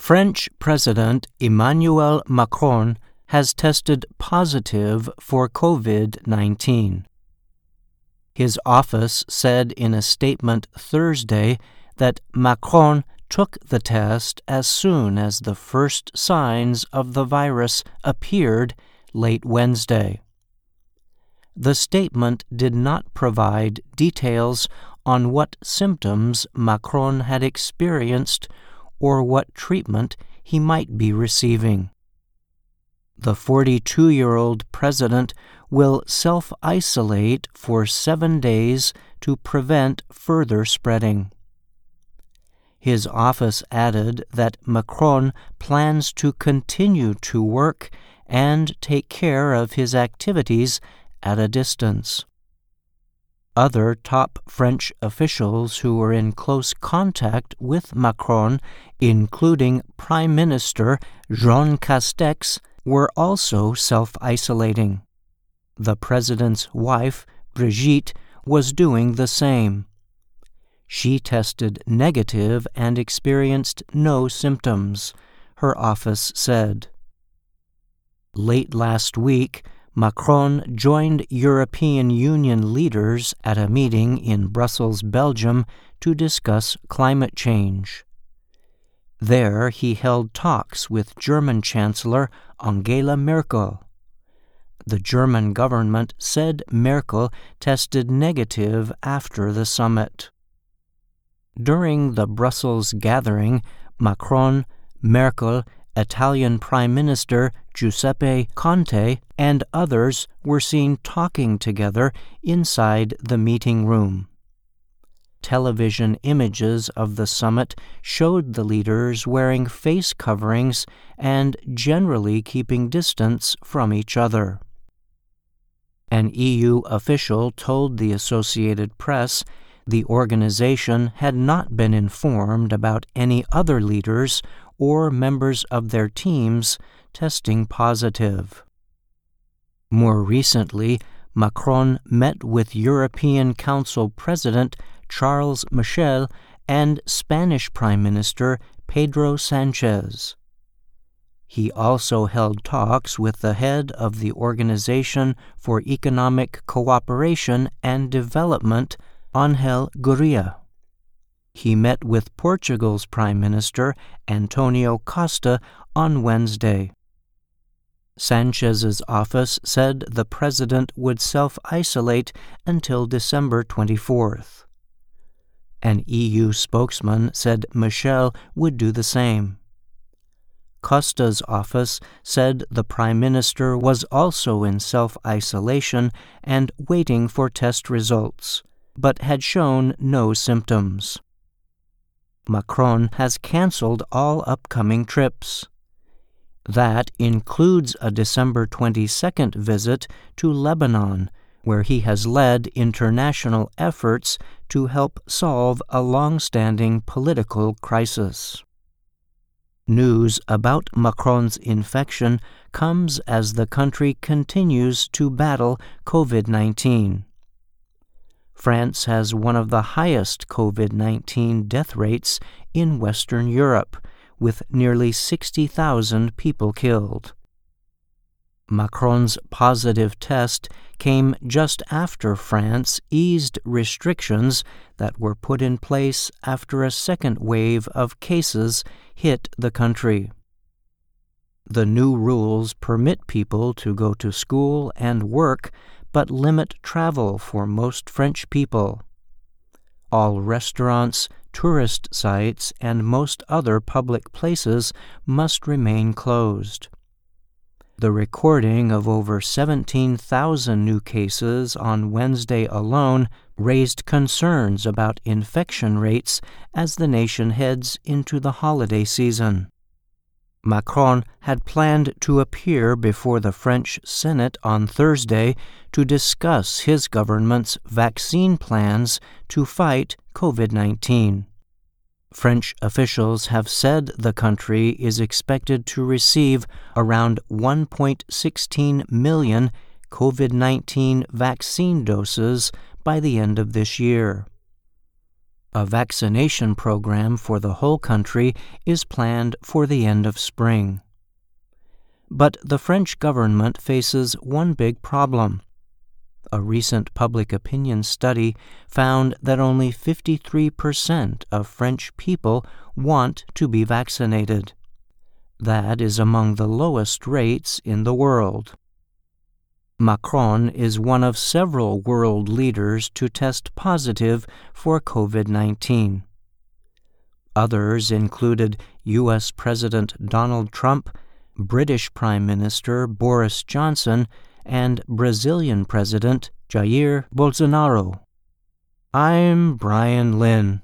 French President Emmanuel Macron has tested positive for COVID-19. His office said in a statement Thursday that Macron took the test as soon as the first signs of the virus appeared late Wednesday. The statement did not provide details on what symptoms Macron had experienced or what treatment he might be receiving. The 42-year-old president will self-isolate for 7 days to prevent further spreading. His office added that Macron plans to continue to work and take care of his activities at a distance. Other top French officials who were in close contact with Macron, including Prime Minister Jean Castex, were also self-isolating. The president's wife, Brigitte, was doing the same. She tested negative and experienced no symptoms, her office said. Late last week, Macron joined European Union leaders at a meeting in Brussels, Belgium, to discuss climate change. There he held talks with German Chancellor Angela Merkel. The German government said Merkel tested negative after the summit. During the Brussels gathering, Macron, Merkel, Italian Prime Minister Giuseppe Conte, and others were seen talking together inside the meeting room. Television images of the summit showed the leaders wearing face coverings and generally keeping distance from each other. An EU official told the Associated Press the organization had not been informed about any other leaders or members of their teams testing positive. More recently, Macron met with European Council President Charles Michel and Spanish Prime Minister Pedro Sanchez. He also held talks with the head of the Organization for Economic Cooperation and Development, Ángel Gurría. He met with Portugal's Prime Minister Antonio Costa on Wednesday. Sanchez's office said the president would self-isolate until December 24th. An EU spokesman said Michel would do the same. Costa's office said the Prime Minister was also in self-isolation and waiting for test results, but had shown no symptoms. Macron has canceled all upcoming trips. That includes a December 22nd visit to Lebanon, where he has led international efforts to help solve a long-standing political crisis. News about Macron's infection comes as the country continues to battle COVID-19. France has one of the highest COVID-19 death rates in Western Europe, with nearly 60,000 people killed. Macron's positive test came just after France eased restrictions that were put in place after a second wave of cases hit the country. The new rules permit people to go to school and work, but limit travel for most French people. All restaurants, tourist sites, and most other public places must remain closed. The recording of over 17,000 new cases on Wednesday alone raised concerns about infection rates as the nation heads into the holiday season. Macron had planned to appear before the French Senate on Thursday to discuss his government's vaccine plans to fight COVID-19. French officials have said the country is expected to receive around 1.16 million COVID-19 vaccine doses by the end of this year. A vaccination program for the whole country is planned for the end of spring. But the French government faces one big problem. A recent public opinion study found that only 53% of French people want to be vaccinated. That is among the lowest rates in the world. Macron is one of several world leaders to test positive for COVID-19. Others included U.S. President Donald Trump, British Prime Minister Boris Johnson, and Brazilian President Jair Bolsonaro. I'm Brian Lynn.